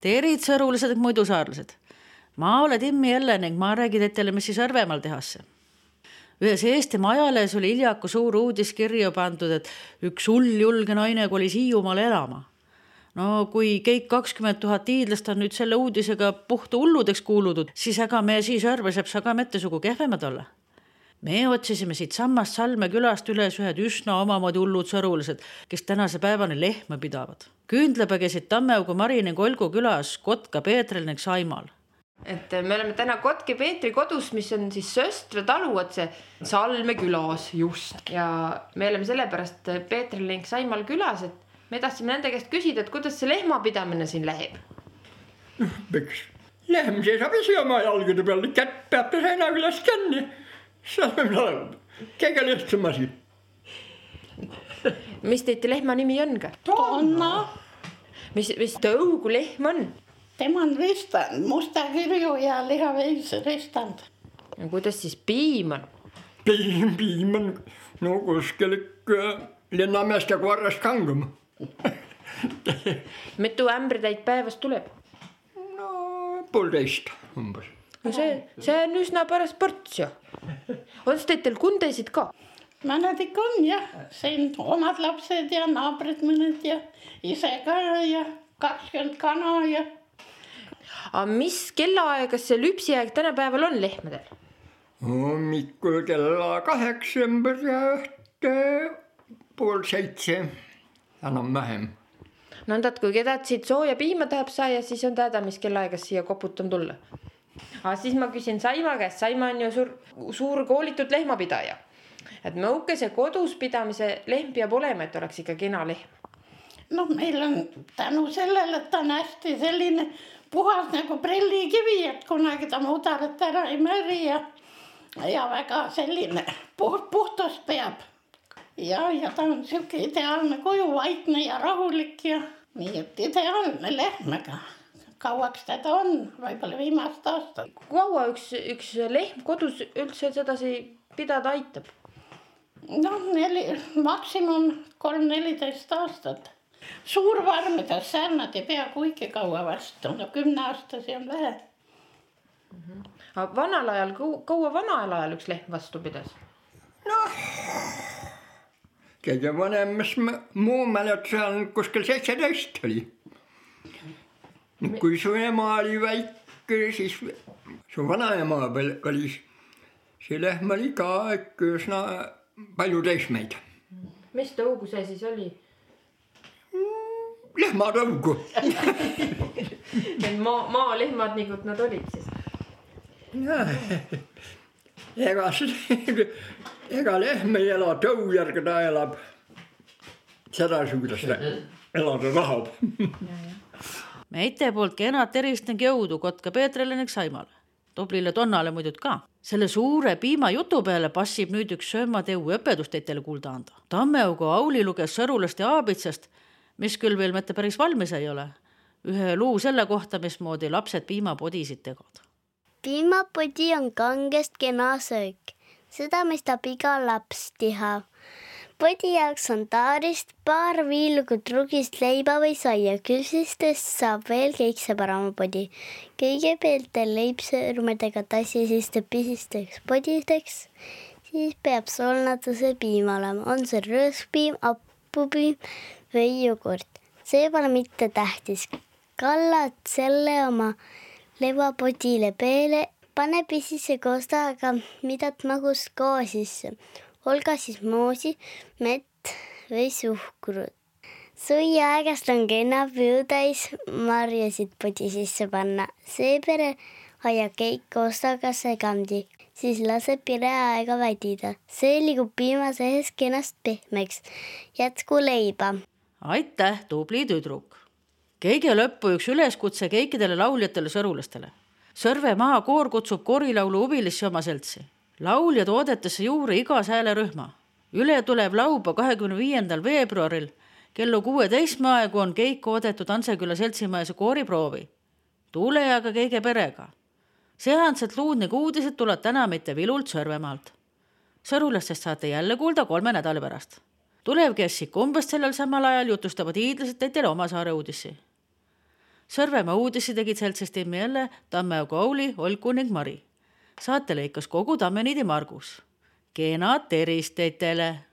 Terid sõrulised ning muidu saarlased. Ma olen Timmi jälle ning ma räägin teile, mis siis Õrvemaal tehasse. Ühes Eestimaa ajalehes oli hiljaku suur uudis kirja pandud, et üks julge naine kolis Hiiumaale elama. No kui kõik 20 000 hiidlast on nüüd selle uudisega puhta hulludeks kuulutud, siis aga me siis Õrve saab saga mettesugu kehvemad olla. Me otsisime siit sammast Salme külast üles ühed üsna omamoodi hullud sõrulised, kes tänase päevani lehma pidavad. Kündleba käisid Tammeaugu Mari ning Olgu külas Kotka Peetril ning Saimal. Et me oleme täna Kotki Peetri kodus, mis on siis Söstre talu otse Salme külas just. Ja me oleme sellepärast Peetril ning Saimal külas, et me tahtsime nende käest küsida, et kuidas see lehmapidamine siin läheb. Miks? Lehm seisab ise oma jalgade peal, kätt peab ta seina küljest kinni. See on kõige lihtsam asi. Mis teite lehma nimi on ka? Tonna. Mis tõugu lehm on? Tema on ristand, musta kirju ja lihaveis ristand. Ja kuidas siis piim on? Piim on no kuskil linnameeste korrast kangum. Mitu ämbritäit päevast tuleb? No 1,5 umbes. No see on üsna paras ports ju. On see teil kundesid ka? Mõned ikka on jah. Siin omad lapsed ja naabrid mõned ja ise ka ja 20 kana ja. Aga mis kellaaegas see lüpsiaeg tänapäeval on lehmadel? Hommikul kella 8 ja 6:30 enam vähem. No on kui kedad siit sooja piima tahab saia, siis on täda, mis kellaaegas siia koputan tulla. Aga siis ma küsin Saima käest. Saima on ju suur koolitud lehmapidaja. Et mõukese kodus pidamise lehm peab olema, et oleks ikka kena lehm. No meil on tänu sellele, et ta on hästi selline puhas nagu prillikivi, et kunagi ta mudarat ära ei märi ja väga selline puhtust peab. Ja ta on siuke ideaalne koju, vaikne ja rahulik ja nii, et ideaalne lehmega. Kauaks teda on, võib-olla viimast aastat. Kaua üks lehm kodus üldse sedasi pidada aitab? No maksimum 3-14 aastat. Suurvarmides särnad ei pea kuigi kaua vastu, no 10 aastasi on vähe. Aga vanal ajal, kaua vanal ajal üks lehm vastu pidas? Kõige vanem, mis muu mälet seal kuskil 17 oli. Kui su ema oli väike, siis su vanaema oli, see lehm oli ka üsna palju teismeid. Mis tõugu see siis oli? Lehmatõugu. Maalehmad nii kui nad olid siis? Ega lehm ei ela tõu järgi, ta elab sedasi, kuidas ta elada tahab. Meite poolt kenad terist ning jõudu Kotka Peetrile ning Saimale. Toblile Tonnale muidud ka. Selle suure piima jutu peale passib nüüd üks söömateu õpedust teile kuulda anda. Tammeaugu Auli luges Sõrulast ja Aabitsast, mis küll veel mitte päris valmis ei ole. Ühe luu selle kohta, mismoodi lapsed piimapodisid tegavad. Piimapodi on kangest kena söök. Seda mõistab iga laps teha. Podi jaoks on taarist paar viilugu trugist leiba või saia. Küpsistest saab veel kõikse parama podi. Kõigepealt leipsõrmedega tassisiste pisisteks podideks, siis peab solnatuse piim olema. On see rõõskpiim, apupiim või jogurt. See pole mitte tähtis. Kallad selle oma leivapodile peale, pane pisise kostaga midat magust koos sisse. Olga siis moosi, mett või suhkrut. Suia aegast on kena püüdais marjasid podi sisse panna. Seepere aja kõik kostaga segamdi, siis lase pere aega vädida. See liigub piima sees kenast pehmeks. Jätku leiba. Aitäh, tubli tüdruk. Kõige lõppu üks üleskutse kõikidele lauljatele sõrulastele. Sõrve maa koor kutsub korilaulu huvilisse oma seltsi. Lauljad oodetesse juurde igas häälerühma. Üle tulev lauba 25. veebruaril kello 16 aegu on kõik oodetud Anseküla seltsimaese kooriproovi. Tule aga kõige perega. Seansed luud ning uudised tuleb täna mitte Vilult Sõrvemaalt. Sõrulastest saate jälle kuulda 3 nädala pärast. Tulev kessik umbes sellel samal ajal jutustavad hiidlased teile oma saare uudissi. Sõrvemaa uudisi tegid seltsis Timmi jälle Tammeaugu Auli, Olku ning Mari. Saate lõikas kogu Tammeniidi Margus. Kenad terist teitele!